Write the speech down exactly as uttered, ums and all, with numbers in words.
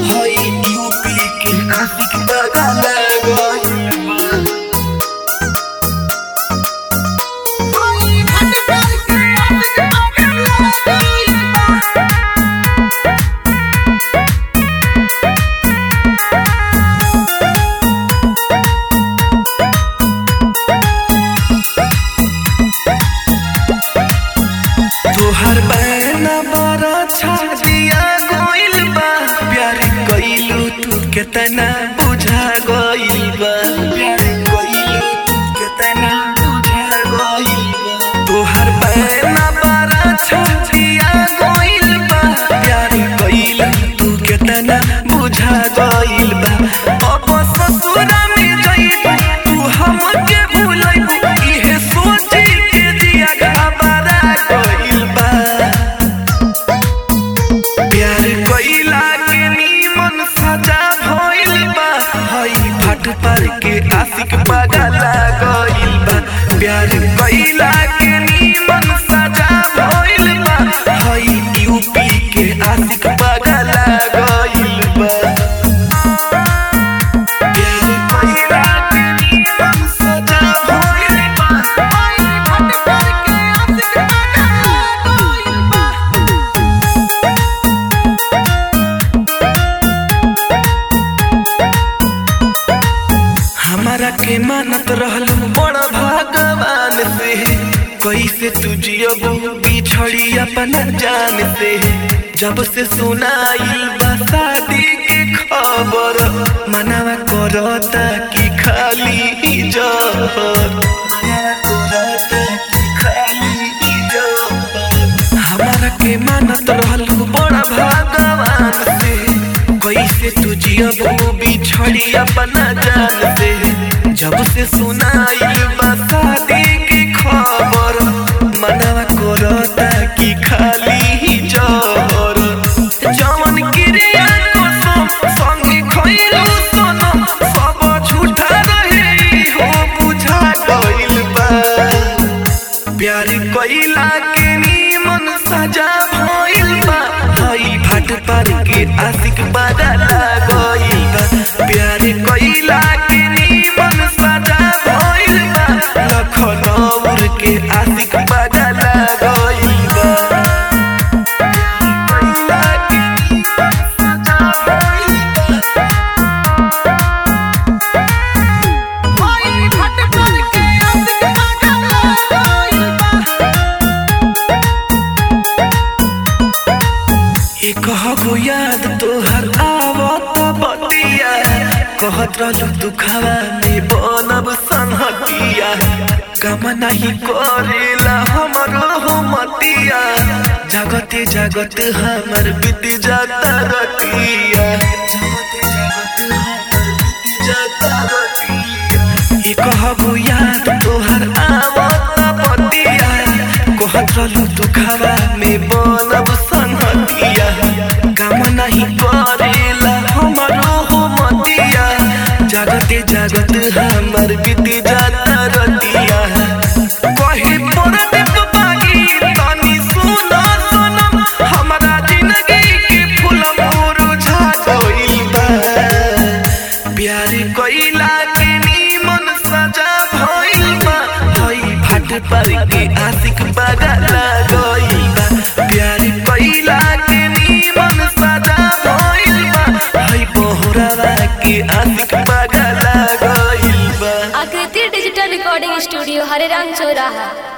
हई यूपी के आशिक पागल गइल बा। तोहर बहना बड़ा छादिया गइल बा, प्यार कइलू तू केतना बुझा गइल बा, प्यार कइलू तू केतना बुझा गइल बा। तोहर बहना बड़ा छादिया गइल बा, प्यार कइलू तू केतना बुझा गइल बा। अब ससुरा में जइबू तू हमके भूलइबू, इहे सोची के दिया घबरा गइल बा। प्यार कइला के नीमन सजा भइल बा, हई फट पर के आशिक पागल गइल बा। प्यार कइला के नीमन सजा भइल बा, हई यूपी के आशिक पागल गइल बा। प्यार कइला के नीमन सजा भइल बा, हई फट पर के आशिक पागल गइल बा। हमारा के मानत रहल बड़ भगवान से, कैसे तू जियबू बिछड़ी अपना जान से। जब से सुनाइल बा शादी के खबर, मनवा करता कि खाली जहर, मनवा करता कि खाली जहर। हमारा के मानत रहल बड़ भगवान से, कैसे तू जियबू बिछड़ी अपना जान से। जब से सुनाइल बा शादी की खबर, मनवा करता कि खाली जहर। जवन क्रिया कसम संगे खइलू सनम, सब झूठा रहे हो बुझा गइल बा। प्यार कइला के नीमन सजा भइल बा, हई फाट पर के आशिक पागल गइल बा। प्यार कइला के नीमन सजा भइल बा, लखनऊ के आशिक पागल गइल बा। कइला के नीमन सजा भइल बा, हई फाट पर के आशिक पागल गइल बा। कहबो याद तोहर आवत बतिया, कहत रहलू दुखवा में बनब संहतिया। काम नहीं करेला हमरो हो मतिया, जागते जागत हमर बीत जाता रतिया, जागते जागत हमर बीत जाता रतिया। ई कहबो याद तोहर आवत बतिया, कहत रहलू दुखवा में बनब संहतिया। काम नहीं करेला हमरो हो मतिया, जागते जागत हमर बीत जाता रतिया। कहे परदीप बागी तनी सुनो सनम, हमरा जिंदगी के फूल मुरझा गइल बा। प्यार कइला के नीमन सजा भइल बा, हई फाट पर के आशिक पागल गइल बा। प्यार कइला के नीमन सजा भइल बा, हई बोहरावा के आशिक पागल गइल बा। आकृति डिजिटल रिकॉर्डिंग स्टूडियो हरे राम चौराहा।